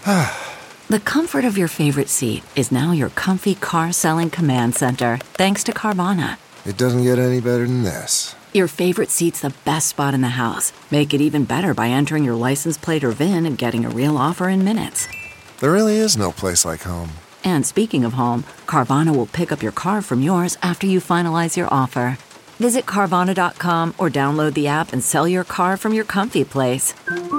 The comfort of your favorite seat is now your comfy car selling command center, thanks to Carvana. It doesn't get any better than this. Your favorite seat's the best spot in the house. Make it even better by entering your license plate or VIN and getting a real offer in minutes. There really is no place like home. And speaking of home, Carvana will pick up your car from yours after you finalize your offer. Visit Carvana.com or download the app and sell your car from your comfy place.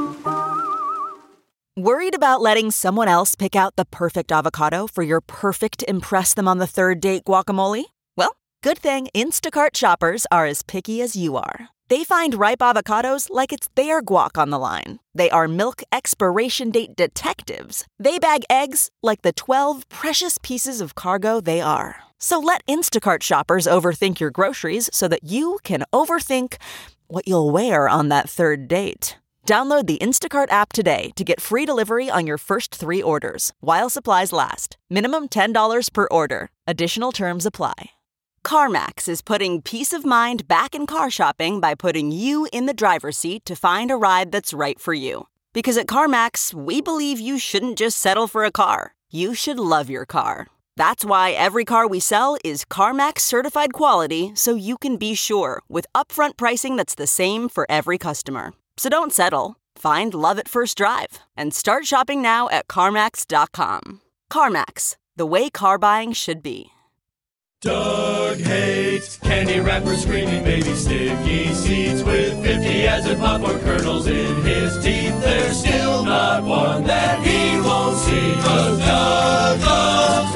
Worried about letting someone else pick out the perfect avocado for your perfect impress-them-on-the-third-date guacamole? Well, good thing Instacart shoppers are as picky as you are. They find ripe avocados like it's their guac on the line. They are milk expiration date detectives. They bag eggs like the 12 precious pieces of cargo they are. So let Instacart shoppers overthink your groceries so that you can overthink what you'll wear on that third date. Download the Instacart app today to get free delivery on your first 3 orders, while supplies last. Minimum $10 per order. Additional terms apply. CarMax is putting peace of mind back in car shopping by putting you in the driver's seat to find a ride that's right for you. Because at CarMax, we believe you shouldn't just settle for a car. You should love your car. That's why every car we sell is CarMax certified quality, so you can be sure with upfront pricing that's the same for every customer. So don't settle. Find love at first drive and start shopping now at CarMax.com. CarMax, the way car buying should be. Doug hates candy wrappers, screaming baby sticky seeds with 50 acid popcorn kernels in his teeth. There's still not one that he won't see, 'cause Doug loves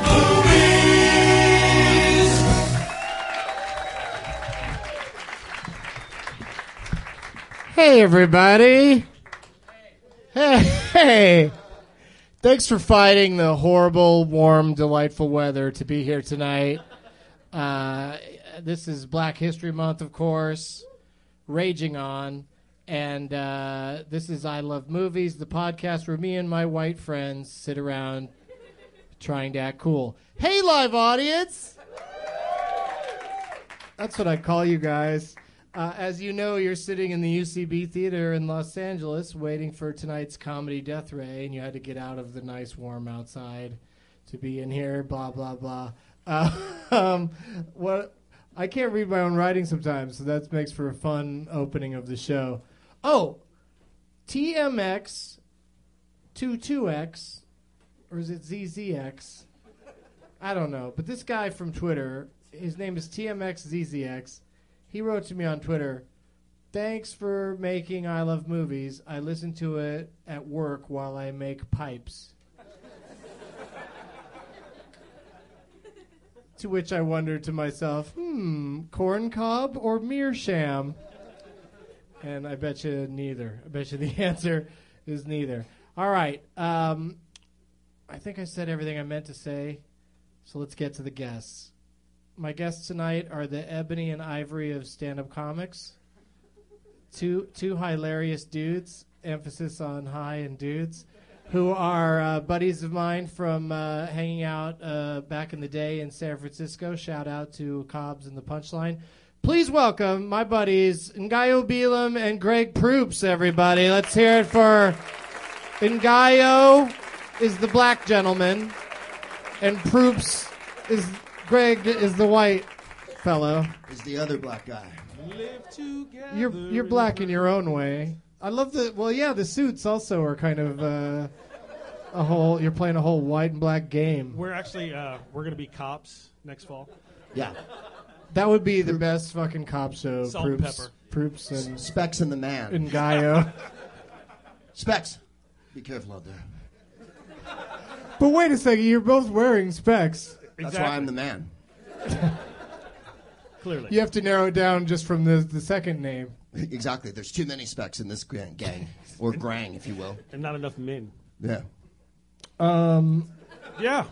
movies. Hey, everybody. Hey. Thanks for fighting the horrible, warm, delightful weather to be here tonight. This is Black History Month, of course, raging on. And this is I Love Movies, the podcast where me and my white friends sit around trying to act cool. Hey, live audience! That's what I call you guys. As you know, you're sitting in the UCB Theater in Los Angeles waiting for tonight's comedy Death Ray, and you had to get out of the nice warm outside to be in here, blah, blah, blah. What I can't read my own writing sometimes, so that makes for a fun opening of the show. Oh, TMX 22X, or is it ZZX? I don't know, but this guy from Twitter, his name is TMXZZX. He wrote to me on Twitter, "Thanks for making I Love Movies. I listen to it at work while I make pipes." To which I wondered to myself, corn cob or meerschaum? And I bet you neither. I bet you the answer is neither. All right. I think I said everything I meant to say, so let's get to the guests. My guests tonight are the ebony and ivory of stand-up comics. Two hilarious dudes, emphasis on high and dudes, who are buddies of mine from hanging out back in the day in San Francisco. Shout out to Cobbs and the Punchline. Please welcome my buddies Ngayo Belam and Greg Proops, everybody. Let's hear it for Ngayo is the black gentleman, and Proops is Greg is the white fellow. Is the other black guy. You're black in your own way. I love the suits also are kind of you're playing a whole white and black game. We're actually we're going to be cops next fall. Yeah. That would be the best fucking cop show. Salt and pepper. Proops and Specs and the Man. And Ngayo. Specs. Be careful out there. But wait a second, you're both wearing specs. That's why I'm the man. Clearly. You have to narrow it down just from the second name. Exactly. There's too many specs in this gang. Or grang, if you will. And not enough men. Yeah. Yeah.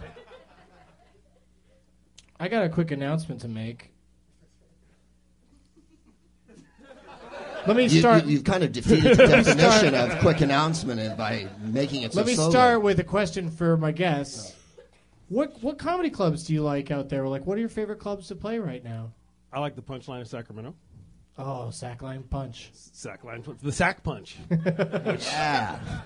I got a quick announcement to make. Let me start. You've kind of defeated the definition of quick announcement by making it so Let me slowly. start with a question for my guests. What comedy clubs do you like out there? Like, what are your favorite clubs to play right now? I like the Punchline of Sacramento. Oh, Sackline Punch. Sackline, the Sack Punch. Yeah.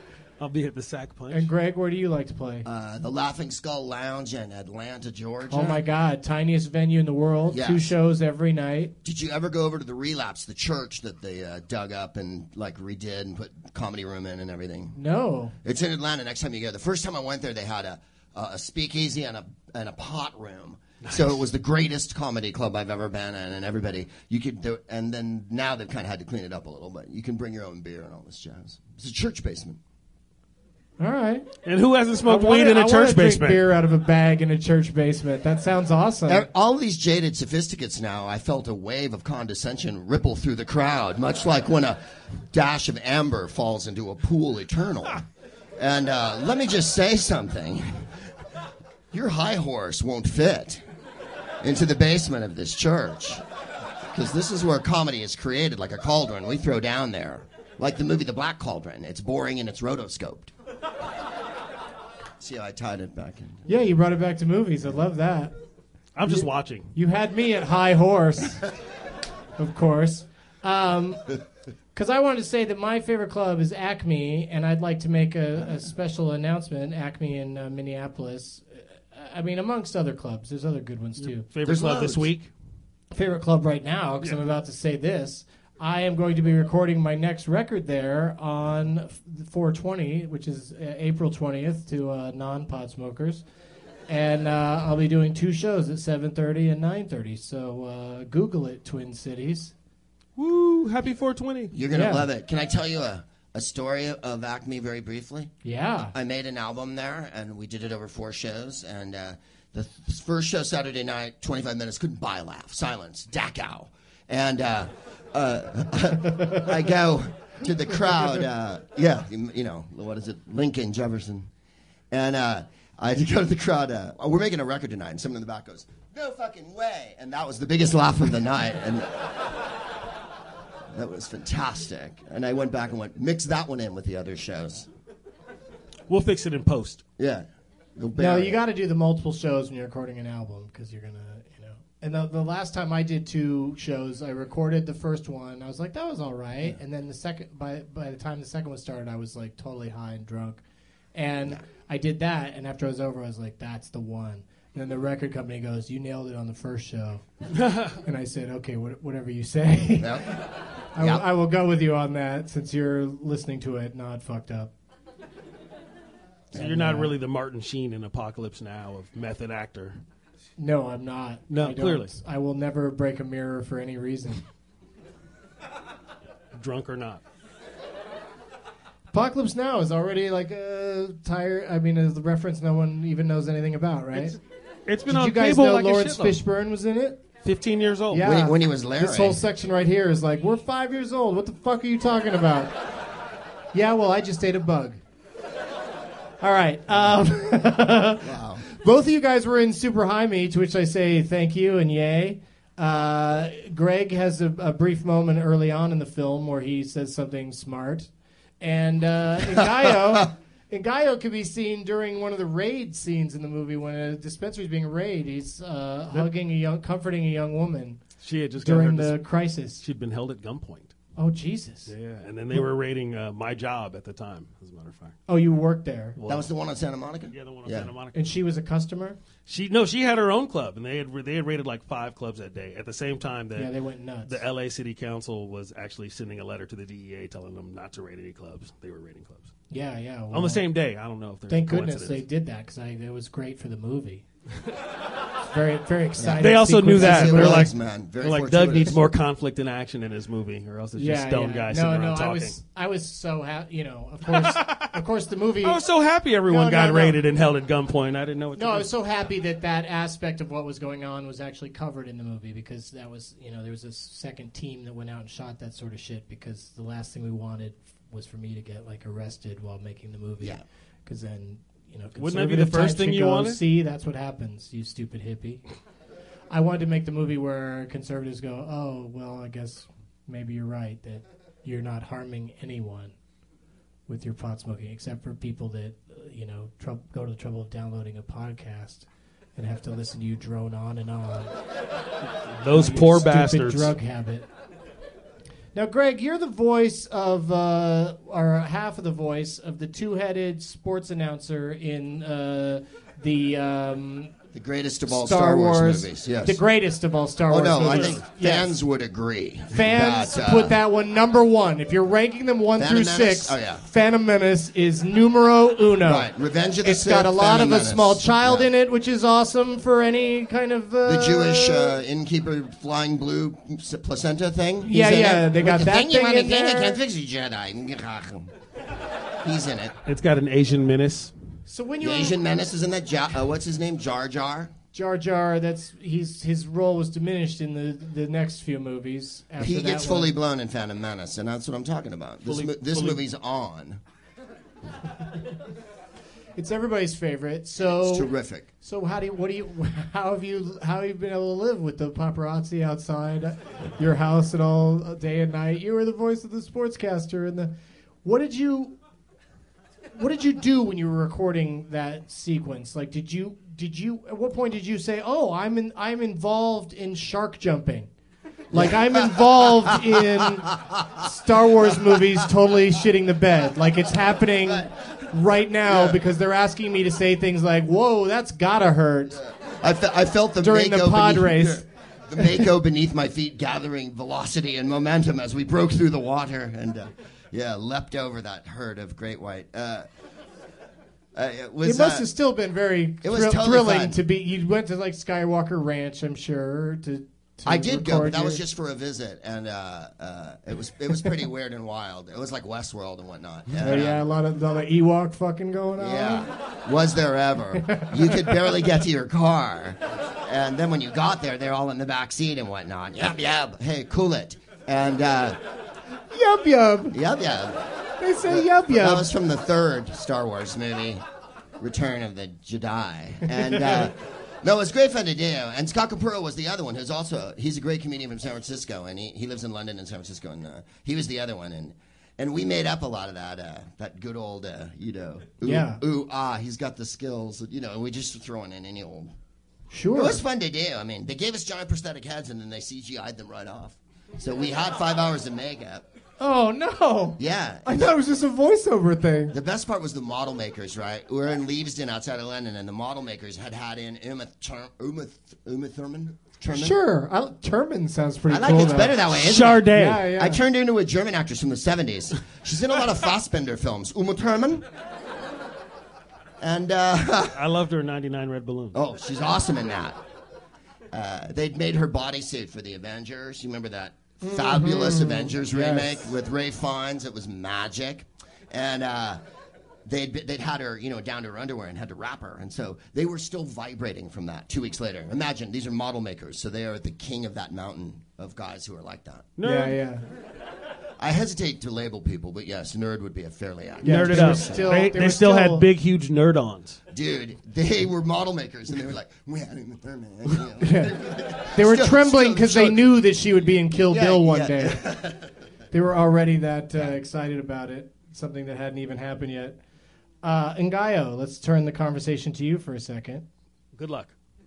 I'll be at the Sack Punch. And Greg, where do you like to play? The Laughing Skull Lounge in Atlanta, Georgia. Oh my God, tiniest venue in the world. Yes. 2 shows every night. Did you ever go over to the Relapse, the church that they dug up and like redid and put comedy room in and everything? No. It's in Atlanta. Next time you go. The first time I went there, they had a speakeasy and a pot room. Nice. So it was the greatest comedy club I've ever been in, and everybody you could do. And then now they've kind of had to clean it up a little, but you can bring your own beer and all this jazz. It's a church basement. All right. And who hasn't smoked weed in a church basement? Drink beer out of a bag in a church basement. That sounds awesome. All these jaded sophisticates now, I felt a wave of condescension ripple through the crowd, much like when a dash of amber falls into a pool eternal. And let me just say something. Your high horse won't fit into the basement of this church. Because this is where comedy is created, like a cauldron. We throw down there. Like the movie The Black Cauldron. It's boring and it's rotoscoped. See how I tied it back in? Yeah, you brought it back to movies. I love that. I'm just watching. You had me at high horse, of course. Because I wanted to say that my favorite club is Acme, and I'd like to make a special announcement. Acme in Minneapolis. I mean, amongst other clubs. There's other good ones, too. Favorite club this week? Favorite club right now, because I'm about to say this. I am going to be recording my next record there on 4/20, which is April 20th to non-pot smokers. And I'll be doing 2 shows at 7:30 and 9:30. So Google it, Twin Cities. Woo! Happy 420. You're going to love it. Can I tell you a story of Acme very briefly? Yeah. I made an album there, and we did it over 4 shows. And the first show Saturday night, 25 minutes, couldn't buy a laugh. Silence. Dachau. And I go to the crowd. You know, what is it? Lincoln, Jefferson. And I had to go to the crowd. We're making a record tonight. And someone in the back goes, "No fucking way." And that was the biggest laugh of the night. And that was fantastic. And I went back and mix that one in with the other shows. We'll fix it in post. Yeah. No, you got to do the multiple shows when you're recording an album because you're going to, And the last time I did 2 shows, I recorded the first one. I was like, that was all right. Yeah. And then the second, by the time the second one started, I was like totally high and drunk. And I did that. And after I was over, I was like, that's the one. And then the record company goes, you nailed it on the first show. And I said, okay, whatever you say. Yep. I will go with you on that since you're listening to it, not fucked up. So you're not really the Martin Sheen in Apocalypse Now of method actor. No, I'm not. No, clearly. I will never break a mirror for any reason. Drunk or not. Apocalypse Now is already like tired. I mean, is the reference no one even knows anything about, right? It's been Did on you guys cable know like Lawrence a shitload. Fishburne was in it? 15 years old. Yeah. When he was Larry. This whole section right here is like, we're 5 years old. What the fuck are you talking about? Yeah, well, I just ate a bug. All right. Wow. Both of you guys were in Super High Me, to which I say thank you and yay. Greg has a brief moment early on in the film where he says something smart. And Ngaio can be seen during one of the raid scenes in the movie when a dispensary is being raided. He's comforting a young woman. She had just during the crisis. She'd been held at gunpoint. Oh, Jesus. Yeah, and then they were raiding my job at the time, as a matter of fact. Oh, you worked there. That was the one on Santa Monica? Yeah, the one on Santa Monica. And she was a customer? She had her own club, and they had raided like 5 clubs that day. At the same time that they went nuts. The L.A. City Council was actually sending a letter to the DEA telling them not to raid any clubs. They were raiding clubs. Yeah. Well, on the same day. I don't know if there's thank a goodness they did that because it was great for the movie. Very, very exciting. They also knew that. They're like, Doug needs more conflict and action in his movie, or else it's just stone guys sitting around talking. I was so happy. Of course, the movie. I was so happy everyone got raided and held at gunpoint. I didn't know what to do. I was so happy that aspect of what was going on was actually covered in the movie because that was, there was a second team that went out and shot that sort of shit because the last thing we wanted was for me to get arrested while making the movie. Yeah. Because then. Wouldn't that be the first thing you wanted? See, that's what happens, you stupid hippie. I wanted to make the movie where conservatives go, oh, well, I guess maybe you're right, that you're not harming anyone with your pot smoking, except for people that, go to the trouble of downloading a podcast and have to listen to you drone on and on. Those poor bastards. Drug habit. Now, Greg, you're the voice of, or half of the voice of the two-headed sports announcer in The greatest of all Star Wars movies. Yes. The greatest of all Star Wars movies. I think fans would agree. Fans put that one number one. If you're ranking them 1 through 6, Phantom Menace is numero uno. Right. Revenge of the Sith. It's got a lot Phantom of a Menace. small child in it, which is awesome for any kind of... the Jewish innkeeper flying blue placenta thing. He's Yeah. in it. They got With the that thing you in there. I can't fix it, Jedi. He's in it. It's got an Asian menace. So when The Asian Menace is in that. What's his name? Jar Jar. Jar Jar, his role was diminished in the next few movies. After He that gets one. fully blown in Phantom Menace, and that's what I'm talking about. This movie's on. It's everybody's favorite. So It's terrific. So how have you been able to live with the paparazzi outside your house and all day and night? You were the voice of the sportscaster and what did you do when you were recording that sequence? Like, did you at what point did you say, "Oh, I'm involved in shark jumping"? Like, I'm involved in Star Wars movies totally shitting the bed. Like, it's happening right now because they're asking me to say things like, "Whoa, that's gotta hurt." I felt the during the Mako pod beneath, race. The Mako beneath my feet gathering velocity and momentum as we broke through the water and leapt over that herd of great white. It must have still been very totally thrilling fun. to be. You went to like Skywalker Ranch, I'm sure. I did go, but that your- was just for a visit, and it was pretty weird and wild. It was like Westworld and whatnot. And, a lot of Ewok fucking going on. Yeah, was there ever? You could barely get to your car, and then when you got there, they're all in the back seat and whatnot. Yub. Hey, cool it. And Yub. yub. They say yub. That was from the third Star Wars movie, Return of the Jedi. And no, it was great fun to do. And Scott Capurro was the other one he's a great comedian from San Francisco, and he lives in London and San Francisco, and he was the other one. And we made up a lot of that good old, he's got the skills, and we just throwing in any old. Sure. It was fun to do. I mean, they gave us giant prosthetic heads, and then they CGI'd them right off. So we had 5 hours of makeup. Oh, no. Yeah. I thought it was just a voiceover thing. The best part was the model makers, right? We were in Leavesden outside of London, and the model makers had in Uma Thurman. Sure. Thurman sounds pretty I cool. like it's better that way, isn't Charday. it? Yeah. I turned into a German actress from the 70s. She's in a lot of Fassbinder films. Uma Thurman. And, I loved her in 99 Red Balloon. oh, she's awesome in that. They'd made her bodysuit for the Avengers. You remember that fabulous Avengers remake with Ray Fiennes? It was magic. And they'd had her, down to her underwear and had to wrap her. And so they were still vibrating from that 2 weeks later. Imagine, these are model makers, so they are the king of that mountain of guys who are like that. Yeah. I hesitate to label people, but yes, nerd would be a fairly accurate. Yeah, Nerded they were up. still- they they were still still- had big, huge nerd-ons. Dude, they were model makers, and they were like, we had Uma Thurman. They were Still- trembling still- because they still- knew that she would be in Kill Bill one yeah. day. They were already that excited about it, something that hadn't even happened yet. Ngaio, let's turn the conversation to you for a second. Good luck.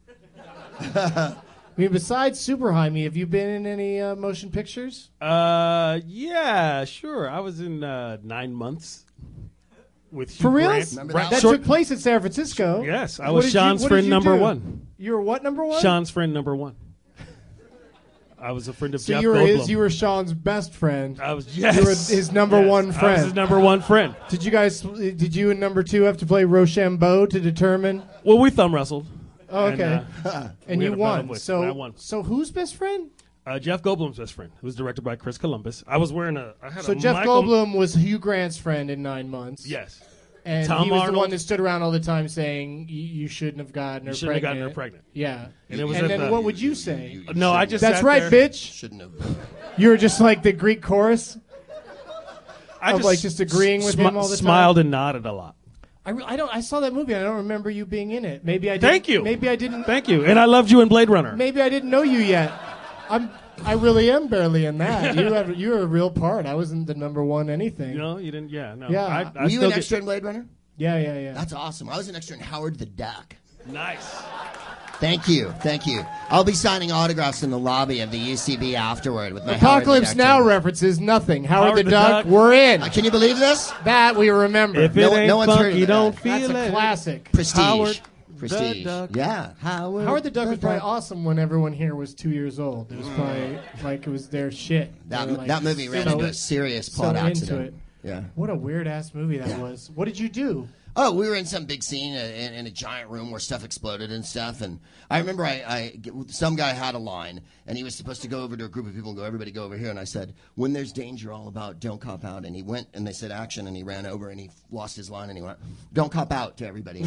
I mean, besides Super High Me, have you been in any motion pictures? Yeah, sure. I was in 9 months with Hugh For real? Grant. Remember That that? took place in San Francisco. Yes, I What was did you- Sean's what did friend you number do? one. You were what number one? Sean's friend number one. I was a friend of So Jeff you were Goldblum. you were Sean's best friend. I was yes. You were his number Yes, one I was friend. his number one friend. Did you and number two have to play Rochambeau to determine? Well, we thumb wrestled. Oh, okay. And we you had a battle won. with- So I won. So who's best friend? Jeff Goldblum's best friend. It was directed by Chris Columbus. I was wearing I had So a Jeff Michael, Goldblum was Hugh Grant's friend in 9 months. Yes. And Tom he was the Arnold. one that stood around all the time saying, you shouldn't have gotten her You shouldn't have pregnant. gotten her pregnant. Yeah. And it was And at then the- what would you say? No, I just That's sat right, there. bitch. Shouldn't have. You were just like the Greek chorus I of like just agreeing with him all the time. smiled and nodded a lot. I saw that movie. And I don't remember you being in it. Maybe I didn't. Thank you. Maybe I didn't. Thank you. And I loved you in Blade Runner. Maybe I didn't know you yet. I really am barely in that. You're a real part. I wasn't the number one anything. No, you didn't. Yeah, no. Yeah. I Were you still an get- extra in Blade Runner? Yeah. That's awesome. I was an extra in Howard the Duck. Nice. Thank you. I'll be signing autographs in the lobby of the UCB afterward with my Apocalypse Howard the Now Duck. references nothing. Howard the Duck, we're in. Can you believe this? That we remember. If it ain't no one's heard funky, of that. don't feel That's it. a classic. Prestige. Howard Prestige. the Duck. Yeah. Howard the Duck was probably awesome when everyone here was 2 years old. It was probably like it was their shit. That, They were, like, that movie ran so- into a serious so plot into accident. it. Yeah. What a weird ass movie that was. What did you do? Oh, we were in some big scene in a giant room where stuff exploded and stuff. And I remember some guy had a line, and he was supposed to go over to a group of people and go, everybody go over here. And I said, when there's danger, all about, don't cop out. And he went, and they said action, and he ran over, and he lost his line, and he went, don't cop out to everybody.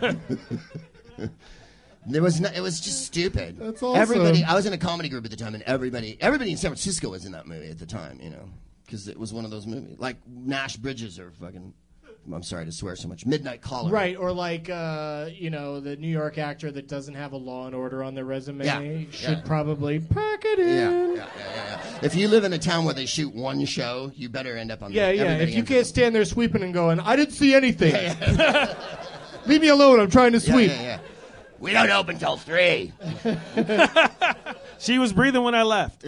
It was just stupid. That's awesome. Everybody, I was in a comedy group at the time, and everybody in San Francisco was in that movie at the time, because it was one of those movies. Like Nash Bridges or fucking... I'm sorry to swear so much. Midnight Caller. Right, or like, the New York actor that doesn't have a Law and Order on their resume should probably pack it in. Yeah. If you live in a town where they shoot one show, you better end up on Yeah. everybody If you ends can't up- stand there sweeping and going, I didn't see anything. Leave me alone. I'm trying to sweep. Yeah. We don't open till 3. She was breathing when I left.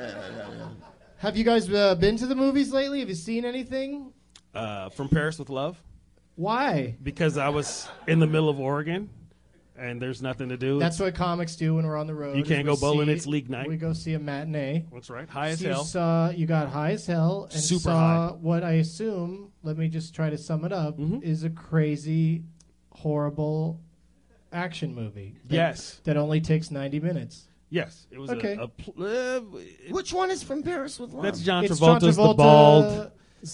Have you guys been to the movies lately? Have you seen anything? From Paris with Love, Why? because I was in the middle of Oregon, and there's nothing to do. That's what comics do when we're on the road. You can't is we go bowling, see- it's league night. We go see a matinee. That's right. High as So hell. you got High as Hell and Super saw high. what I assume, let me just try to sum it up, is a crazy, horrible action movie. Yes. That only takes 90 minutes. Yes. It was Okay. Which one is from Paris with Love? that's John It's Travolta's John the bald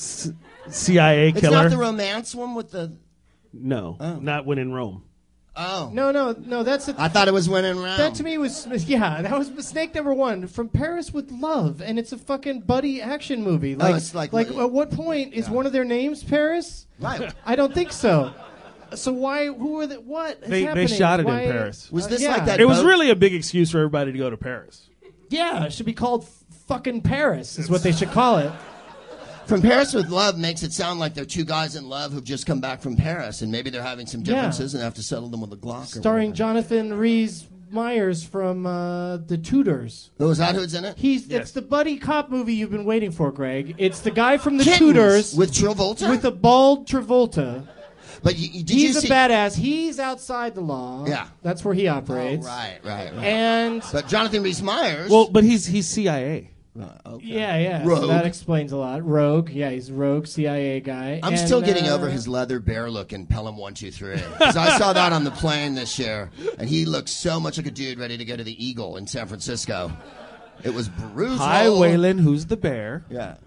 CIA It's killer. not the romance one with the... No, Oh. not when in Rome. Oh. No, that's I thought it was When in Rome. that to me was that was mistake number one. From Paris with Love, and it's a fucking buddy action movie. Like, it's like- at what point is one of their names Paris? Right. I don't think so. So why? Who are the? What is They happening? shot it Why- in Paris. Was this yeah. like that It was boat- really a big excuse for everybody to go to Paris. Yeah, it should be called fucking Paris. Is what they should call it. From Paris with Love makes it sound like they're two guys in love who've just come back from Paris, and maybe they're having some differences and have to settle them with a Glock. Starring or Jonathan Rhys Myers from The Tudors. Oh, is that who's in it? It's the buddy cop movie you've been waiting for, Greg. It's the guy from The Kittens Tudors with Travolta. with a bald Travolta. But did He's you a see? badass. He's outside the law. Yeah. That's where he Oh, operates. right. And But Jonathan Rhys Myers. Well, but he's CIA. Okay. yeah. So Rogue. that explains a lot. Rogue. Yeah, he's a rogue CIA guy. I'm And, still getting over his leather bear look in Pelham 123. Because I saw that on the plane this year, and he looked so much like a dude ready to go to the Eagle in San Francisco. It was brutal. Hi, Waylon. Who's the bear? Yeah.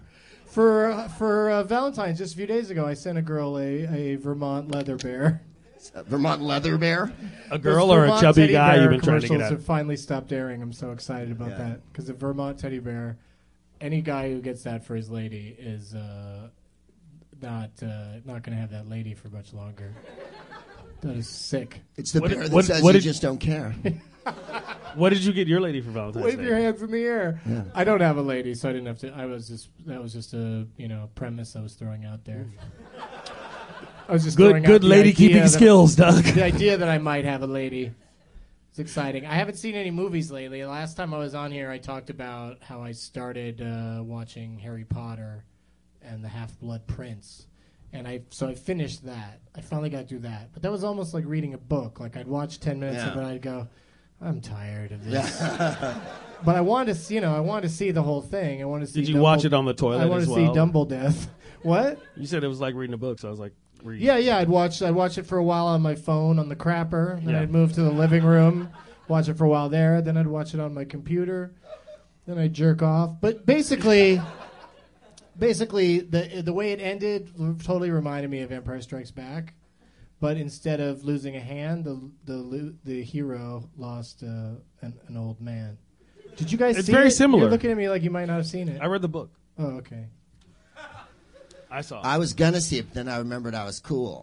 For Valentine's, just a few days ago, I sent a girl a Vermont leather bear. Vermont leather bear. A girl Those or a Vermont chubby teddy guy bear you've been trying to get commercials at? have finally stopped airing. I'm so excited about that because the Vermont teddy bear, any guy who gets that for his lady is not going to have that lady for much longer. That is sick. It's the What- bear that what- says what you did- just don't care. What did you get your lady for Valentine's Wave Day? your hands in the air. Yeah. I don't have a lady, so I didn't have to. That was just a premise I was throwing out there. I was just throwing out Good the lady idea keeping that- skills, Doug. The idea that I might have a lady. It's exciting. I haven't seen any movies lately. Last time I was on here, I talked about how I started watching Harry Potter and the Half-Blood Prince. And I finished that. I finally got through that. But that was almost like reading a book. Like I'd watch 10 minutes of it and I'd go, I'm tired of this. But I wanted to see the whole thing. I wanted to see. Did you watch it on the toilet I wanted as to well? see Dumbledeath. What? You said it was like reading a book, so I was like, read. Yeah. I'd watch it for a while on my phone on the crapper. Then Yeah. I'd move to the living room, watch it for a while there. Then I'd watch it on my computer. Then I'd jerk off. But basically, the way it ended totally reminded me of Empire Strikes Back. But instead of losing a hand, the hero lost an old man. Did you guys It's see very it? similar. You're looking at me like you might not have seen it. I read the book. Oh, okay. I saw it. I was gonna see it, but then I remembered I was cool.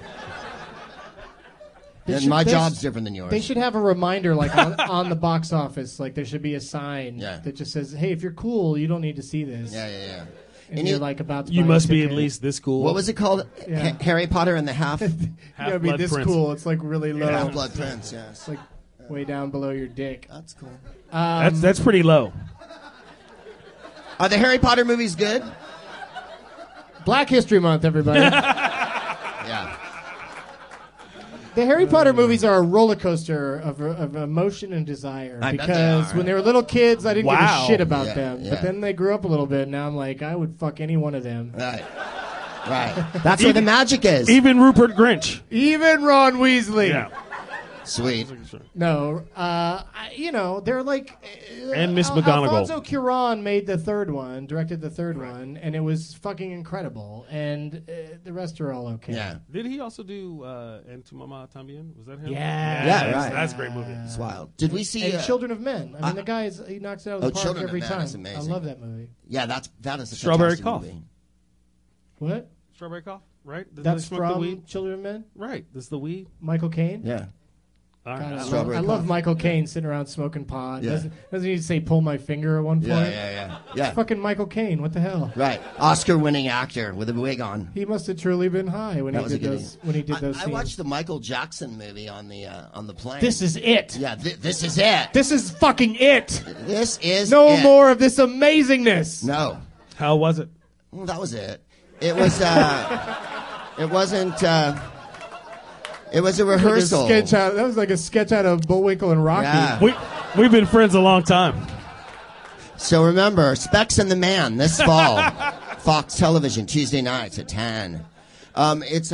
They And should- my they job's sh- different than yours. They should have a reminder like on the box office. Like there should be a sign that just says, "Hey, if you're cool, you don't need to see this." Yeah. And you're like about to You buy a must be at ticket. least this cool. What was it called? Yeah. Harry Potter and the Half Yeah, I mean, Half-Blood this Prince. cool. It's like really low. Half-Blood Prince. Yes. Like way down below your dick. That's cool. That's pretty low. Are the Harry Potter movies good? Black History Month, everybody. Yeah. The Harry Potter movies are a roller coaster of emotion and desire. I bet Because they are. when they were little kids, I didn't give a Wow. shit about Yeah, them. yeah. But then they grew up a little bit, and now I'm like, I would fuck any one of them. Right. That's where the magic is. Even Rupert Grinch. Even Ron Weasley. Yeah. Sweet. No, they're like. And Miss McGonagall. Alfonso Cuarón made the third one, directed the third one, and it was fucking incredible. And the rest are all okay. Yeah. Did he also do En tu mamá también? Was that him? Yeah. Yeah, right. That's a great movie. It's wild. Did we see? And Children of Men. I mean, the guy he knocks it out of the park Children of every Men time. is amazing. I love that movie. Yeah, that is a Strawberry fantastic Cough. movie. What? Strawberry Cough, right? Doesn't That's they smoke the from weed? Children of Men. Right. This is the weed. Michael Caine. Yeah. All right. God, Strawberry I love Cough. Michael Caine sitting around smoking pot. Yeah. Doesn't he say "pull my finger" at one point? Yeah. Fucking Michael Caine. What the hell? Right. Oscar-winning actor with a wig on. He must have truly been high when That he was a did good those. When he did those I scenes. watched the Michael Jackson movie on the plane. This is it. Yeah, this is it. This is fucking it. This is No it. more of this amazingness. No. How was it? Well, that was it. It was. It wasn't. It was a rehearsal. That was like a sketch out of Bullwinkle and Rocky. Yeah. We've been friends a long time. So remember, Specs and the Man this fall, Fox Television Tuesday nights at 10. It's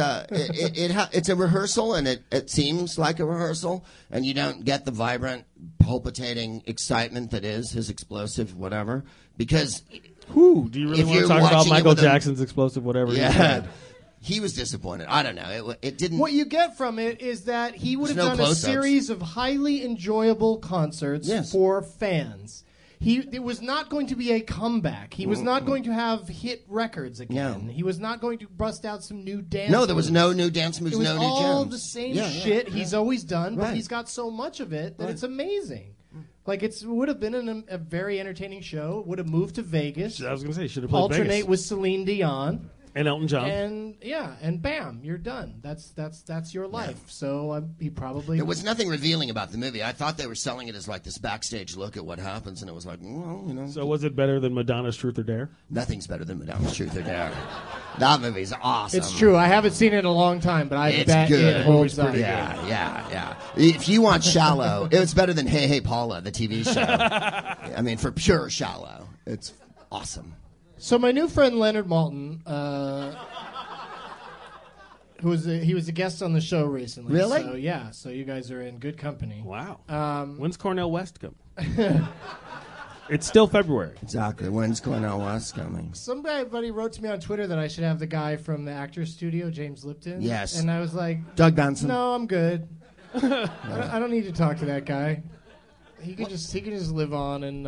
a rehearsal, and it seems like a rehearsal, and you don't get the vibrant, palpitating excitement that is his explosive whatever. Because Who do you really If want to you're talk about watching it Michael with a- Jackson's explosive whatever? he yeah, said? he was disappointed. I don't know. It didn't. What you get from it is that he would have There's no done a close-ups. series of highly enjoyable concerts Yes. for fans. It was not going to be a comeback. He was not going to have hit records again. No. He was not going to bust out some new dance. No, there was moves. no new dance moves, It was no new all gems. the same Yeah, shit he's always done, but Right. he's got so much of it that Right. it's amazing. Like it would have been a very entertaining show. Would have moved to Vegas. I was going to say, should have played Alternate Vegas. with Celine Dion. And Elton John. And bam, you're done. That's your life. So he probably. There was nothing revealing about the movie. I thought they were selling it as like this backstage look at what happens, and it was like, well, So was it better than Madonna's Truth or Dare? nothing's better than Madonna's Truth or Dare. That movie's awesome. It's true. I haven't seen it in a long time, but I It's bet good. it holds up. Yeah. If you want Shallow, it's better than Hey Hey Paula, the TV show. I mean, for pure Shallow, it's awesome. So my new friend Leonard Maltin, he was a guest on the show recently. Really? So yeah. So you guys are in good company. Wow. When's Cornell West coming? It's still February. Exactly. When's Cornell West coming? Somebody wrote to me on Twitter that I should have the guy from the Actors Studio, James Lipton. Yes. And I was like, Doug Benson. no, I'm good. I don't need to talk to that guy. He could just live on in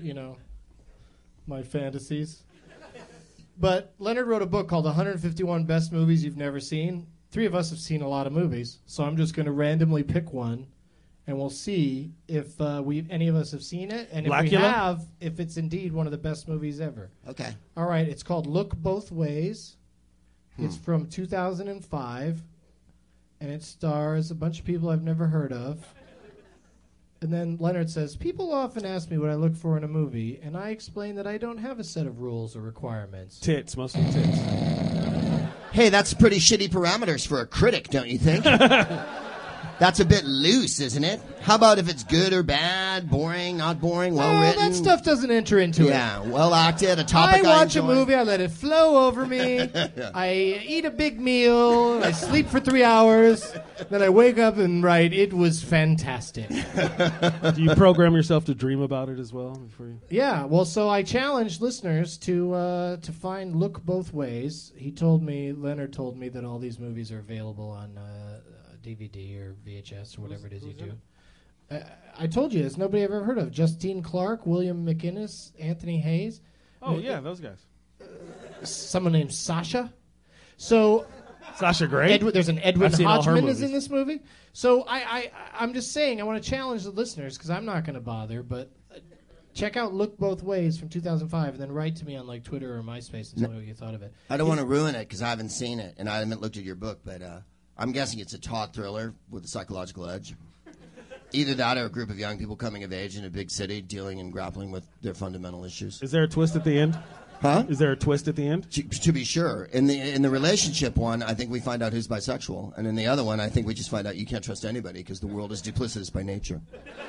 my fantasies. But Leonard wrote a book called 151 Best Movies You've Never Seen. 3 of us have seen a lot of movies, so I'm just going to randomly pick one, and we'll see if any of us have seen it, and if we Blackula? have, if it's indeed one of the best movies ever. Okay. All right, it's called Look Both Ways. It's from 2005, and it stars a bunch of people I've never heard of. And then Leonard says, people often ask me what I look for in a movie, and I explain that I don't have a set of rules or requirements. Tits, mostly tits. Hey, that's pretty shitty parameters for a critic, don't you think? That's a bit loose, isn't it? How about if it's good or bad, boring, not boring, well written? That stuff doesn't enter into it. Yeah, well acted, a topic I watch a enjoy. movie, I let it flow over me. I eat a big meal, I sleep for 3 hours, then I wake up and write, it was fantastic. Do you program yourself to dream about it as well? Before you... Yeah, well, so I challenged listeners to find Look Both Ways. Leonard told me that all these movies are available on DVD or VHS or whatever it is you do. I told you, it's nobody I've ever heard of. Justine Clark, William McInnes, Anthony Hayes. Oh, yeah, those guys. Someone named Sasha. So Sasha Grey? there's an Edwin I've seen all her Hodgman is movies. in this movie. So I'm just saying, I want to challenge the listeners because I'm not going to bother, but check out Look Both Ways from 2005 and then write to me on like Twitter or MySpace and tell me what you thought of it. I don't want to ruin it because I haven't seen it and I haven't looked at your book, but I'm guessing it's a taut thriller with a psychological edge. Either that or a group of young people coming of age in a big city dealing and grappling with their fundamental issues. Is there a twist at the end? Huh? Is there a twist at the end? To be sure. In the relationship one, I think we find out who's bisexual. And in the other one, I think we just find out you can't trust anybody because the world is duplicitous by nature.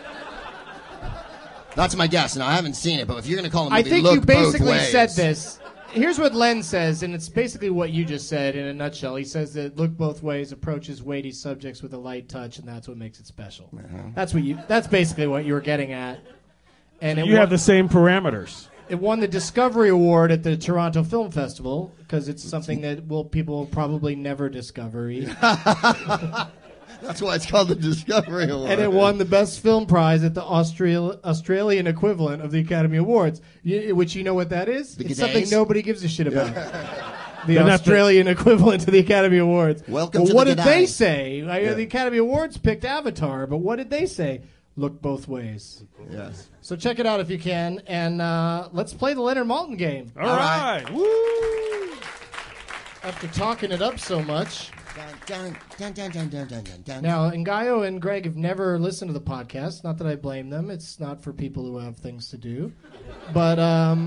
That's my guess. Now, I haven't seen it, but if you're going to call a movie I think Look you basically Both Ways, said this. Here's what Len says, and it's basically what you just said in a nutshell. He says that Look Both Ways approaches weighty subjects with a light touch, and that's what makes it special. That's basically what you were getting at. And You have the same parameters. It won the Discovery Award at the Toronto Film Festival because it's something that people will probably never discover. That's why it's called the Discovery Award. And it won the Best Film Prize at the Australian equivalent of the Academy Awards. Which you know what that is? The It's G'days? something nobody gives a shit about. The They're not Australian equivalent to the Academy Awards. Welcome well, to what the did G'day. they say? The Academy Awards picked Avatar, but what did they say? Look both ways. Yes. So check it out if you can, and let's play the Leonard Maltin game. All right. Woo! After talking it up so much. Dun, dun, dun, dun, dun, dun, dun, dun. Now, Ngaio and Greg have never listened to the podcast. Not that I blame them. It's not for people who have things to do. But,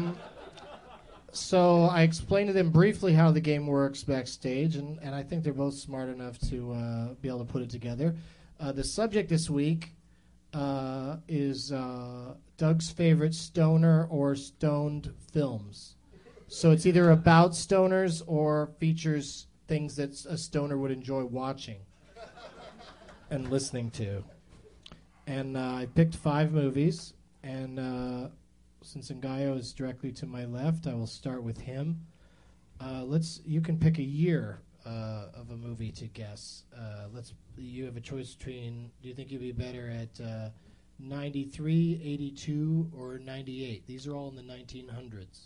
so I explained to them briefly how the game works backstage, and I think they're both smart enough to be able to put it together. The subject this week is Doug's favorite stoner or stoned films. So it's either about stoners or features things that a stoner would enjoy watching and listening to. And I picked 5 movies, and since Ngaio is directly to my left, I will start with him. You can pick a year of a movie to guess. You have a choice between, do you think you'd be better at 93, 82, or 98? These are all in the 1900s.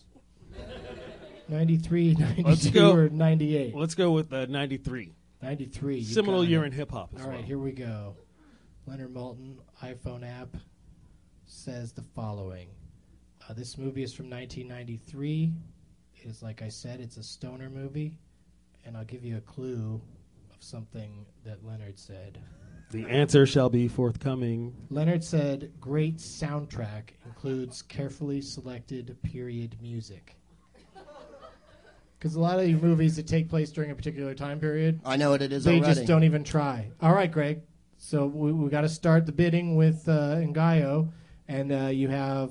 93, 92, or 98? Let's go with 93. 93. Similar year in hip-hop as All well. right, here we go. Leonard Maltin, iPhone app, says the following. This movie is from 1993. It is, like I said, it's a stoner movie. And I'll give you a clue of something that Leonard said. The answer shall be forthcoming. Leonard said, great soundtrack includes carefully selected period music. Because a lot of these movies that take place during a particular time period, I know what it is they already. just don't even try. All right, Greg. So we got to start the bidding with Ngaio, and you have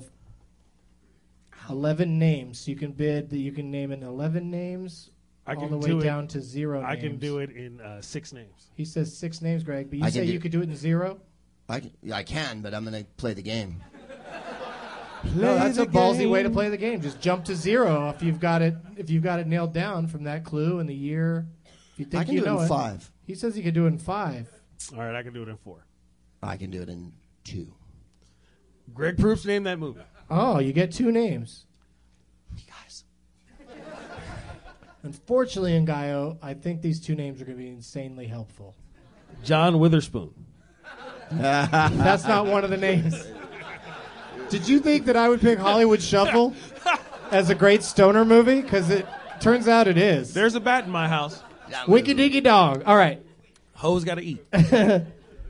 11 names. So you can bid that you can name in 11 names all the way down to 0 names. I can do it in 6 names. He says 6 names, Greg, but you say you could do it in 0? I can, but I'm going to play the game. No, that's a ballsy way to play the game. Just jump to 0 if you've got it nailed down from that clue and the year. If you think I can you do it know in 5. He says he could do it in 5. All right, I can do it in 4. I can do it in 2. Greg Proops, name that movie. Oh, you get 2 names. You guys. Unfortunately, Ngaio, I think these 2 names are going to be insanely helpful. John Witherspoon. That's not one of the names. Did you think that I would pick Hollywood Shuffle as a great stoner movie? Because it turns out it is. There's a bat in my house. Wiki Dinky Dog. All right. Hoes got to eat. Ben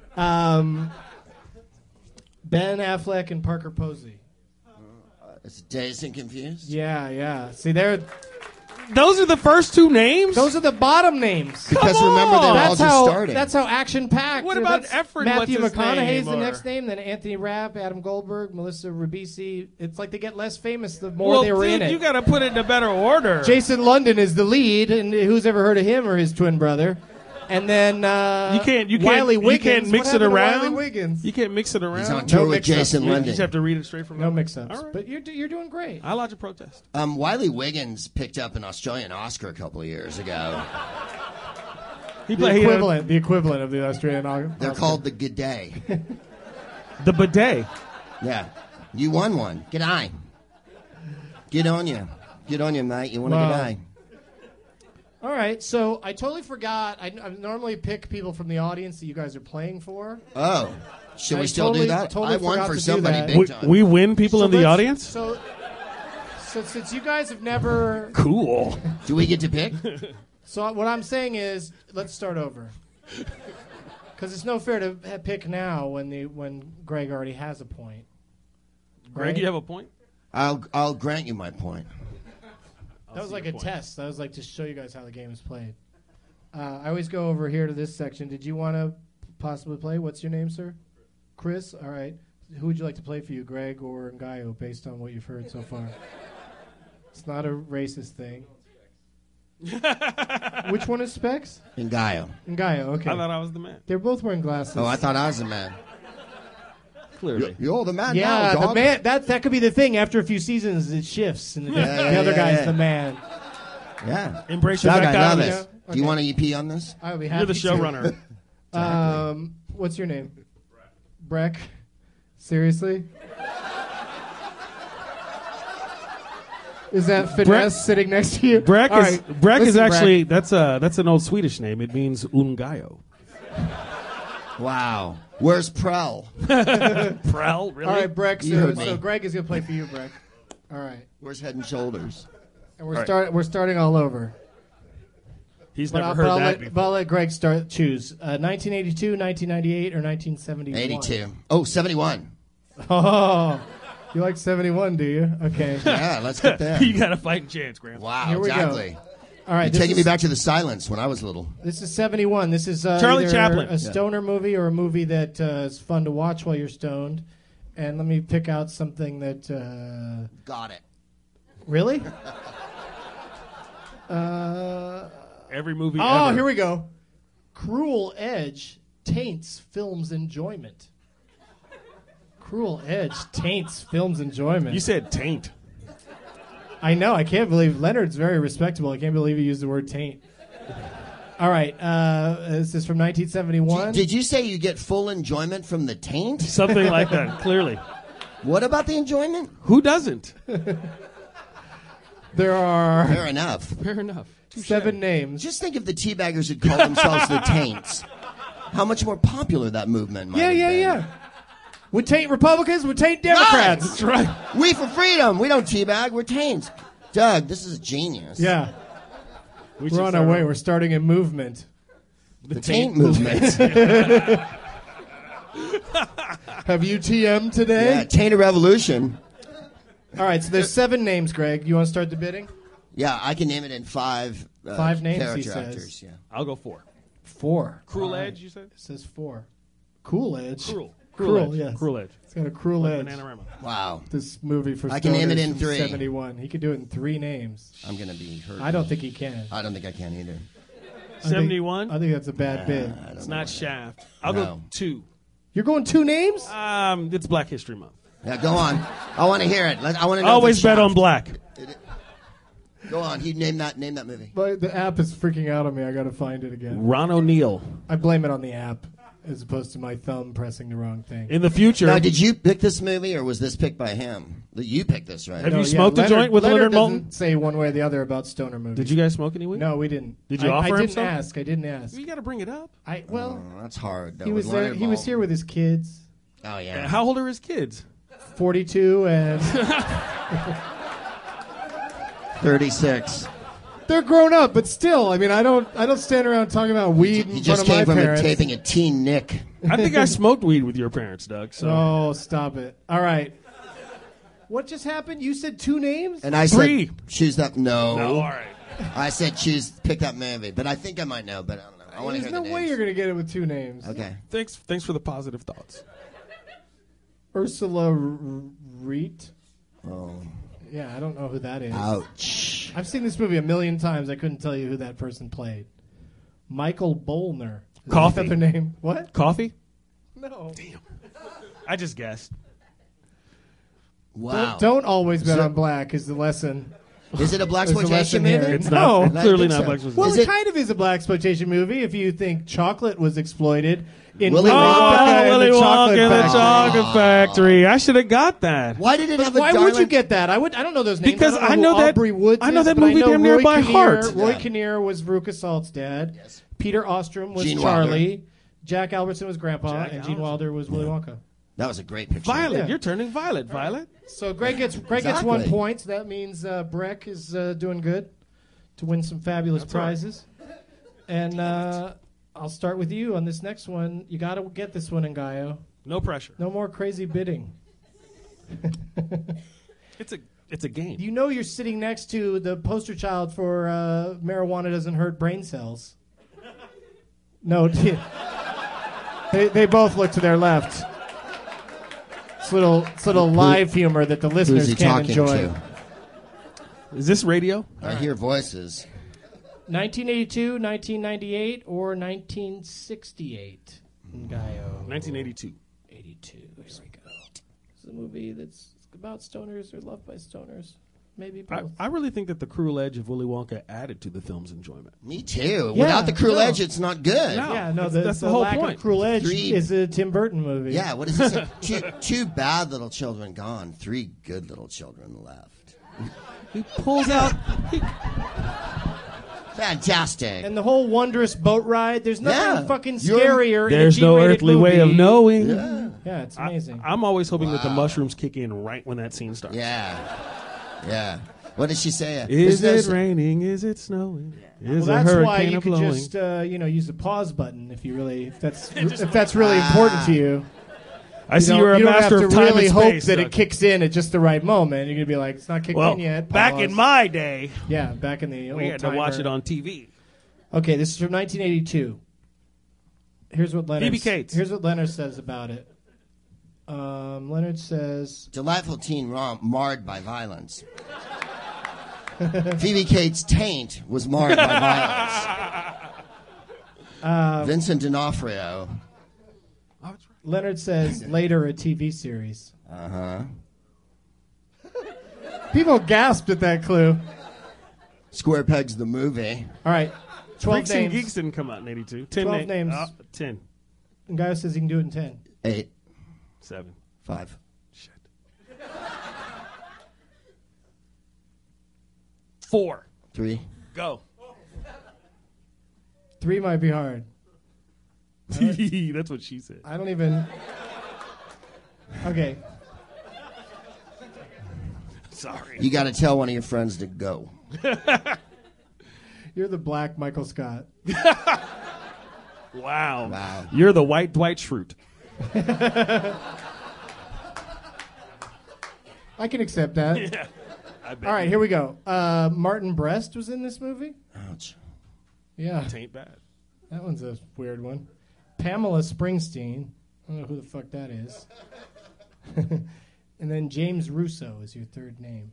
Affleck and Parker Posey. It's Dazed and Confused? Yeah. See, Those are the first 2 names? those are the bottom names. Because remember, they were all just starting. That's how action-packed. What about That's Efren? Matthew What's his McConaughey's name, the or- next name, then Anthony Rapp, Adam Goldberg, Melissa Ribisi. It's like they get less famous the more they were in it. You got to put it in a better order. Jason London is the lead, and who's ever heard of him or his twin brother? And then Wiley Wiggins. You can't mix What it happened to around. Wiley Wiggins? You can't mix it around. He's on tour No with mix-ups. Jason You London. just have to read it straight from No the mix-ups. All right. But you're doing great. I lodge a protest. Wiley Wiggins picked up an Australian Oscar a couple of years ago. He The played equivalent of the Australian Oscar. They're called the G'day. the bidet. Yeah. You won one. G'day. Get on you. Get on you, mate. You want a Wow. G'day. All right, so I totally forgot. I normally pick people from the audience that you guys are playing for. Oh. Should I we still do that? totally I won forgot for to do somebody that. big time. We win people in the let's- audience? So since you guys have never... Cool. Do we get to pick? So what I'm saying is, let's start over. Because it's no fair to pick now when Greg already has a point. Greg, Right? you have a point? I'll grant you my point. That was see like your a point. test. That was like to show you guys how the game is played. I always go over here to this section. Did you want to possibly play? What's your name, sir? Chris? All right. Who would you like to play for you, Greg or Ngaio, based on what you've heard so far? It's not a racist thing. Which one is Specs? Ngaio. Ngaio, okay. I thought I was the man. They're both wearing glasses. Oh, I thought I was the man. Clearly. You're the man Yeah, now, dog. the man. That could be the thing. After a few seasons, it shifts, and the other guy's the man. Yeah. Embrace your Doug, I love dichotomy. it. Do you want an EP on this? I would be happy. You're the to. showrunner. What's your name? Breck. Seriously? Is that Finesse sitting next to you? Breck All is right, Breck is listen, actually that's an old Swedish name. It means ungayo. Wow. Where's Prell? Prell, really? All right, Breck. You heard me. So Greg is gonna play for you, Breck. All right, Where's Head and Shoulders? and we're starting all over. He's But never I'll, heard but I'll that let, before. but I'll let Greg choose. 1982, 1998, or 1971. 82. Oh, 71. Oh, you like 71, do you? Okay. Yeah, let's get there. You got a fighting chance, Graham. Wow, Here we go. exactly. All right. You're this taking me is- back to the silence when I was little. This is 71. This is Charlie either Chaplin. a stoner movie or a movie that is fun to watch while you're stoned. And let me pick out something that... Got it. really? Every movie Oh, ever. here we go. Cruel Edge taints film's enjoyment. Cruel Edge taints film's enjoyment. You said taint. I know. I can't believe Leonard's very respectable. I can't believe he used the word taint. All right. This is from 1971. Did you say you get full enjoyment from the taint? Something like that, clearly. What about the enjoyment? Who doesn't? There are Fair enough. Fair enough. 7 names. Just think if the Teabaggers had called themselves the Taints. How much more popular that movement might have been. Yeah. Would taint Republicans, would taint Democrats. That's right. We for freedom. We don't teabag. We're Taints. Doug, this is genius. Yeah. We We're should on our start way. We're starting a movement. The Taint movement. Have you TM today? Yeah, Tainted Revolution. All right, so there's 7 names, Greg. You want to start the bidding? Yeah, I can name it in 5 5 names, character he says. actors. Yeah. I'll go 4. 4. Cruel All right. Edge, you said? It says 4. Cool Edge. Cruel Edge. Edge. Cruel Edge. It's got a cruel Like edge. Bananarama. Wow. This movie for I can name it stoners in from 3. 71. He could do it in 3 names. I'm going to be hurt. I don't think he can. I don't think I can either. 71? I think that's a bad bid. It's not Shaft. I'll No. go 2. You're going 2 names? It's Black History Month. Yeah, go on. I want to hear it. I want to know. Always if it's bet on Shaft. black. Go on. He name that movie. But the app is freaking out on me. I got to find it again. Ron O'Neal. I blame it on the app as opposed to my thumb pressing the wrong thing. In the future, Now, did you pick this movie, or was this picked by him? You picked this, right? Have you smoked a joint with Leonard Maltin? doesn't say one way or the other about stoner movies. did you guys smoke any weed? No, we didn't. Did you offer I him didn't some? ask. I didn't ask. You got to bring it up. Well, That's hard. he was there. He was here with his kids, Oh yeah. How old are his kids? 42, and 36. they're grown up. But still, I mean, I don't stand around talking about weed He in just front came of my from parents. taping a Teen Nick. I think I smoked weed with your parents, Doug. So Oh, stop it! All right. What just happened? You said 2 names? And I 3. said, choose that. No. all right. I said, pick that movie. But I think I might know, but I don't know. I want to There's hear no the way names. you're going to get it with 2 names. Okay. Thanks for the positive thoughts. Ursula Reet. Oh. Yeah, I don't know who that is. Ouch. I've seen this movie a million times. I couldn't tell you who that person played. Michael Bolner. Is Coffee. that their name? What? Coffee? No. I just guessed. Wow. Don't always bet So- on black is the lesson. Is it a black There's a exploitation lesson here. movie? It's No. not. Clearly I think not so. Black Exploitation. Well, Is it it- kind of is a black exploitation movie if you think chocolate was exploited in Willy Wonka and Willy the Wonka Chocolate and the Factory. Chocolate Factory. I should have got that. Why did it have a Why would darling- you get that? I don't know those names. Because I I don't know who that- Aubrey Woods I know is, that but I movie know damn near Roy by Kinnear, heart. Roy Yeah. Kinnear was Veruca Salt's dad. Yes. Peter Ostrom was Gene Charlie. Jack Albertson was Grandpa, Jack and Gene Albertson. Wilder was Willy Wonka. That was a great picture. Violet. Yeah. You're turning violet, Violet. So Greg gets Exactly. 1 point. So that means Breck is doing good to win some fabulous prizes. And I'll start with you on this next one. You got to get this one, Ngaio. No pressure. No more crazy bidding. It's a game. You know you're sitting next to the poster child for marijuana doesn't hurt brain cells. No, they both look to their left. It's little live humor that the listeners Who's he can't talking enjoy. to? Is this radio? I hear voices. 1982, 1998, or 1968? Ngaio. 1982. 82. Here we go. This is a movie that's about stoners or loved by stoners. Maybe both. I really think that the cruel edge of Willy Wonka added to the film's enjoyment. Me too. Yeah, Without the cruel no. edge, it's not good. No. Yeah, no, That's the the whole lack point. of Cruel Edge Three- is a Tim Burton movie. Yeah, what does it say? Two bad little children gone. 3 good little children left. He pulls out. Fantastic. And the whole wondrous boat ride, there's nothing Yeah. fucking You're- scarier There's in a no G-rated earthly way of movie. knowing. Yeah. Yeah, it's amazing. I'm always hoping that the Wow. mushrooms kick in right when that scene starts. Yeah. Yeah. What did she say? Is There's it no- raining? Is it snowing? Well, Is a that's hurricane why you could blowing? just use the pause button if you really if that's really important to you. I see you're a you don't master have of to time really and hope space. that it Doug. kicks in at just the right moment. You're gonna be like, it's not kicked Well, in yet. back Pause. in my day, yeah, back in the old we had to watch timer. it on TV. Okay, this is from 1982. Here's what Leonard. Phoebe Cates. Here's what Leonard says about it. Leonard says, Delightful teen rom marred by violence. Phoebe Cates' taint was marred by violence. Vincent D'Onofrio. Leonard says later a TV series. Uh-huh. People gasped at that clue. Square Pegs the movie. All right, 12 Freaks and names. Geeks didn't come out in 82. 10 12 names. 10. And guy says he can do it in 10. 8, 7. 5. Shit. 4. 3. Go. 3 might be hard. That's what she said. I don't even. Okay. Sorry. You got to tell one of your friends to go. You're the black Michael Scott. Wow. Wow. You're the white Dwight Schrute. I can accept that. Yeah. I bet. All right, here we go. Martin Brest was in this movie? Ouch. Yeah. Tain't bad. That one's a weird one. Pamela Springsteen. I don't know who the fuck that is. And then James Russo is your third name.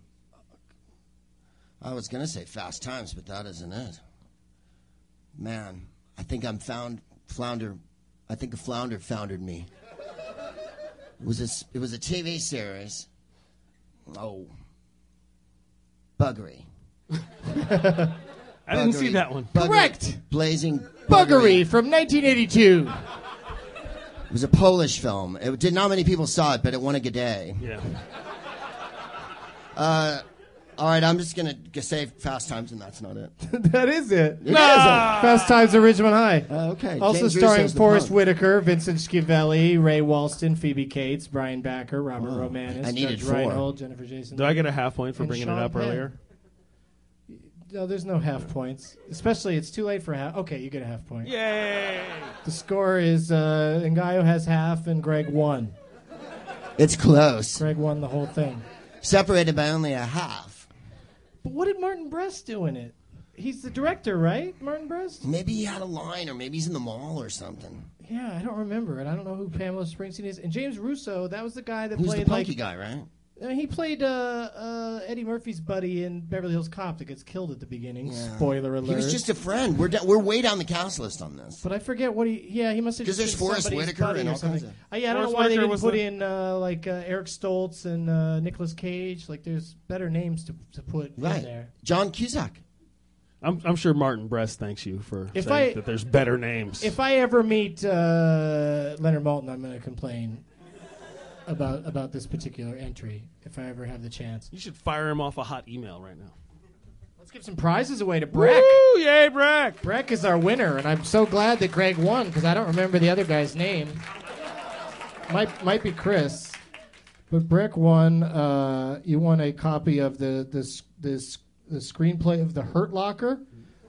I was going to say Fast Times, but that isn't it. Man, I think I'm flounder. I think a flounder foundered me. It was a TV series. Oh. Buggery. I didn't see that one. Correct. Blazing Buggery from 1982. It was a Polish film. Not many people saw it, but it won a G'day. Yeah. All right, I'm just going to say Fast Times, and that's not it. That is it. It is Fast Times at Ridgemont High. okay. Also James starring Russo's the Forrest punk. Whitaker, Vincent Schiavelli, Ray Walston, Phoebe Cates, Brian Backer, Robert Romanus, I needed Judge 4. Reinhold, Jennifer Jason. Do I get a half point for And bringing Sean it up Penn. earlier? No, there's no half points. Especially, it's too late for half. Okay, you get a half point. Yay! The score is Ngaio has half and Greg won. It's close. Greg won the whole thing. Separated by only a half. But what did Martin Brest do in it? He's the director, right? Martin Brest? Maybe he had a line, or maybe he's in the mall or something. Yeah, I don't remember it. I don't know who Pamela Springsteen is. And James Russo, that was the guy that Who's the played punky guy, right? He played Eddie Murphy's buddy in Beverly Hills Cop that gets killed at the beginning. Yeah. Spoiler alert. He was just a friend. We're way down the cast list on this. But I forget what he. Yeah, he must have. 'Cause just there's been Forrest somebody's Whitaker buddy and or all kinds something. of- Yeah, I don't know Forrest why they Whitaker didn't was put the- in like Eric Stoltz and Nicolas Cage. Like, there's better names to put in Right. there. John Cusack. I'm sure Martin Brest thanks you for If saying I- that there's better names. If I ever meet Leonard Maltin, I'm going to complain about this particular entry. If I ever have the chance. You should fire him off a hot email right now. Let's give some prizes away to Breck. Woo! Yay, Breck! Breck is our winner, and I'm so glad that Greg won because I don't remember the other guy's name. Might be Chris, but Breck won. You won a copy of the screenplay of The Hurt Locker,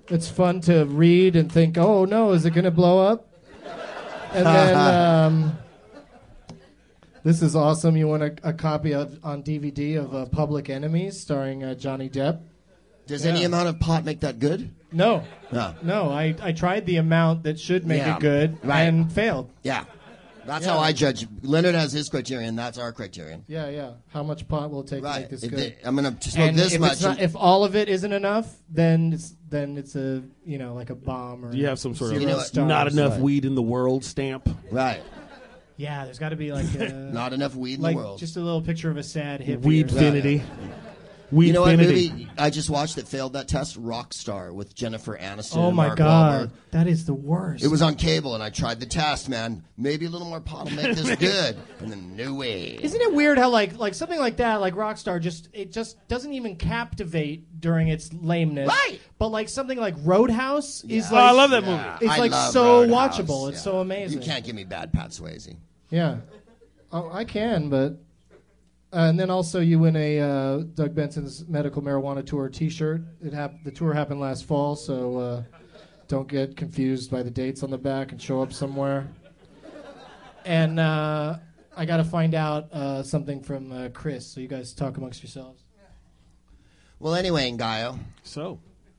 It's fun to read and think, oh no, is it going to blow up? And then this is awesome. You want a copy on DVD of Public Enemies starring Johnny Depp? Does any amount of pot make that good? No. No. No, I tried the amount that should make it good and failed. Yeah. That's how I judge. Leonard has his criterion. That's our criterion. Yeah. How much pot will it take to make this good? I'm going to smoke this much. If all of it isn't enough, then it's a like a bomb or. Do you have some sort of stars. not enough weed in the world stamp? Right. Yeah, there's got to be like a, not enough weed in the world. Just a little picture of a sad hippie. Weedfinity. You know what movie I just watched that failed that test? Rockstar with Jennifer Aniston. Oh and my Mark God, Wahlberg. that is the worst. It was on cable, and I tried the test, man. Maybe a little more pot will make this good, and then no way. Isn't it weird how like something like that, like Rockstar, just doesn't even captivate during its lameness, right? But like something like Roadhouse is like, I love that movie. It's like love so Roadhouse. watchable. It's so amazing. You can't give me bad Pat Swayze. Yeah, I can, but. And then also you win a Doug Benson's Medical Marijuana Tour T-shirt. The tour happened last fall, so don't get confused by the dates on the back and show up somewhere. And I got to find out something from Chris, so you guys talk amongst yourselves. Well, anyway, Ngaio. So.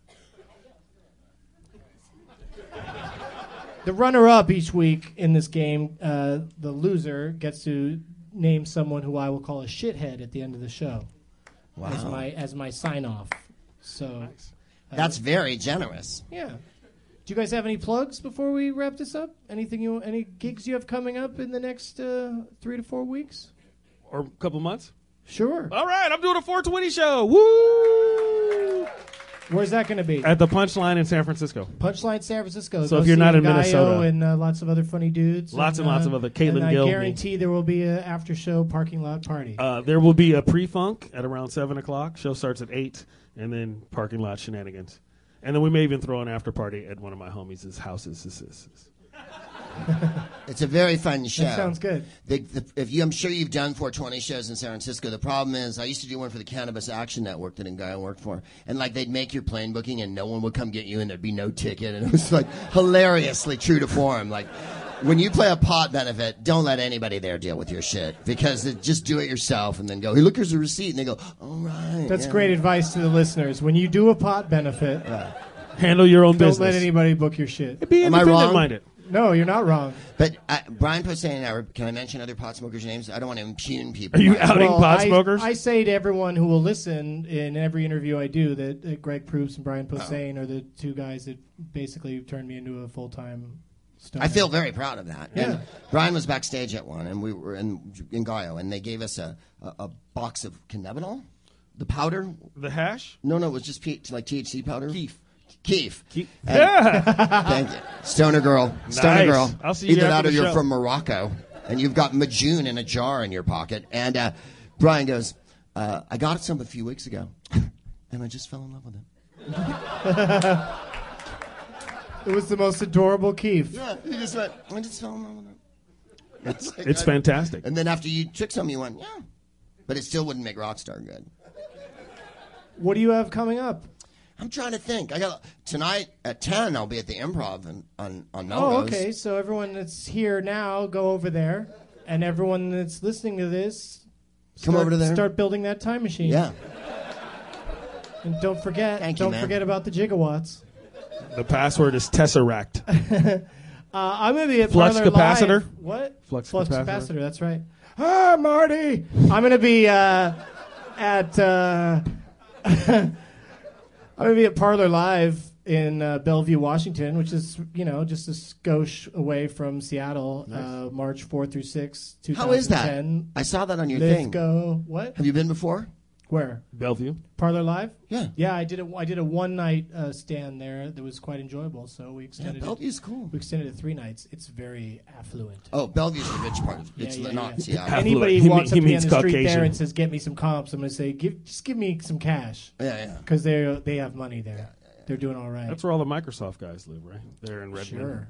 The runner-up each week in this game, the loser gets to name someone who I will call a shithead at the end of the show. Wow. As my sign-off. So that's very generous. Yeah. Do you guys have any plugs before we wrap this up? Any gigs you have coming up in the next 3 to 4 weeks? Or a couple months? Sure. All right, I'm doing a 420 show. Woo! Where's that going to be? At the Punchline in San Francisco. Punchline San Francisco. So Go if you're see not in Ngaio Minnesota. and lots of other funny dudes. Lots and lots of other. And Caitlin I Gill. guarantee there will be an after-show parking lot party. There will be a pre-funk at around 7 o'clock. Show starts at 8, and then parking lot shenanigans. And then we may even throw an after party at one of my homies' houses. It's a very fun show. That sounds good. I'm sure you've done 420 shows in San Francisco. The problem is, I used to do one for the Cannabis Action Network that Ngaio worked for, and like they'd make your plane booking, and no one would come get you, and there'd be no ticket, and it was like hilariously true to form. Like when you play a pot benefit, don't let anybody there deal with your shit because just do it yourself, and then go, hey, look, here's a receipt, and they go, all right. That's great advice to the listeners. When you do a pot benefit, handle your own business. Don't let anybody book your shit. Be Am I wrong? independent-minded. No, you're not wrong. But Brian Posehn, can I mention other pot smokers' names? I don't want to impugn people. Are you outing pot smokers? I say to everyone who will listen in every interview I do that Greg Proops and Brian Posehn are the two guys that basically turned me into a full-time stoner. I feel very proud of that. Yeah. And Brian was backstage at one, and we were in Ngaio, and they gave us a box of cannabinol, the powder. The hash? No, it was just like THC powder. Keef. Yeah. Thank you. Stoner girl. Nice. Girl. I'll see you Either after that or the you're show. from Morocco, and you've got Majoon in a jar in your pocket. And Brian goes, I got some a few weeks ago, and I just fell in love with it. It was the most adorable Keef. Yeah, he just went, I just fell in love with it. It's fantastic. And then after you took some, you went, yeah. But it still wouldn't make Rockstar good. What do you have coming up? I'm trying to think. I got tonight at 10. I'll be at the Improv on Melrose. Oh, okay. So everyone that's here now, go over there, and everyone that's listening to this, Come over to there. Start building that time machine. Yeah. And don't forget. Thank you, don't man. forget about the gigawatts. The password is Tesseract. I'm gonna be at Flux Parlor capacitor? Live. What? Flux capacitor. capacitor. That's right. Ah, Marty. I'm gonna be at. I'm going to be at Parlor Live in Bellevue, Washington, which is, just a skosh away from Seattle, March 4 through 6, 2010. How is that? I saw that on your Let's thing. go. What? Have you been before? Where? Bellevue. Parlor Live? Yeah. Yeah, I did a one-night stand there that was quite enjoyable, so we extended Bellevue's cool. We extended it 3 nights. It's very affluent. Oh, Bellevue's the rich part. It's not Seattle. Anybody He walks up to me on means the street Caucasian. there and says, "Get me some comps," I'm going to say, "Just give me some cash." Yeah. Because they have money there. They're doing all right. That's where all the Microsoft guys live, right? They're in Redmond. Sure.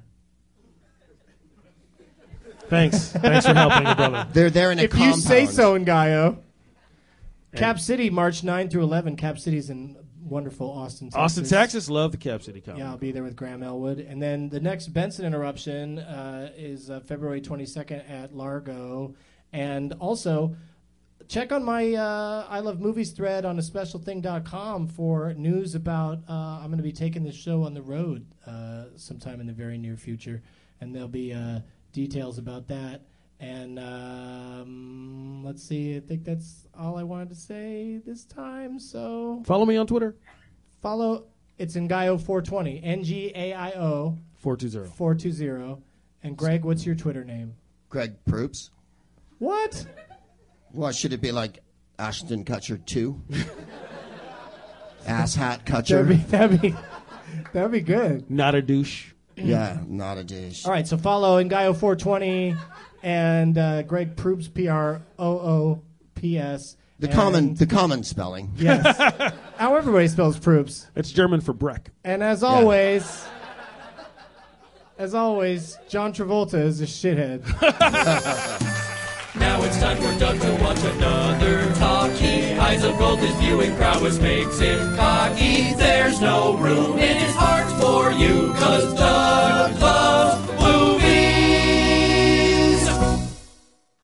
Thanks for helping, brother. They're there in a compound. If you say so, Ngaio. Cap City, March 9 through 11. Cap City's in wonderful Austin, Texas. Austin, Texas, love the Cap City Comedy. Yeah, I'll be there with Graham Elwood. And then the next Benson Interruption is February 22nd at Largo. And also, check on my I Love Movies thread on aspecialthing.com for news about I'm going to be taking this show on the road sometime in the very near future. And there'll be details about that. And let's see, I think that's all I wanted to say this time. So Follow me on Twitter. It's Ngaio420, NGAIO 420. And Greg, what's your Twitter name? Greg Proops. What? What should it be, like Ashton Kutcher 2? Ass Hat Kutcher. That'd be good. Not a douche. Yeah, not a dish. All right, so follow Ngaio420 and Greg Proops, PROOPS. The common spelling. Yes. How everybody spells Proops. It's German for Breck. And as always, John Travolta is a shithead. Now it's time for Doug to watch another talkie. Eyes of gold, his viewing prowess makes him cocky. There's no room in his heart for you, 'cause Doug loves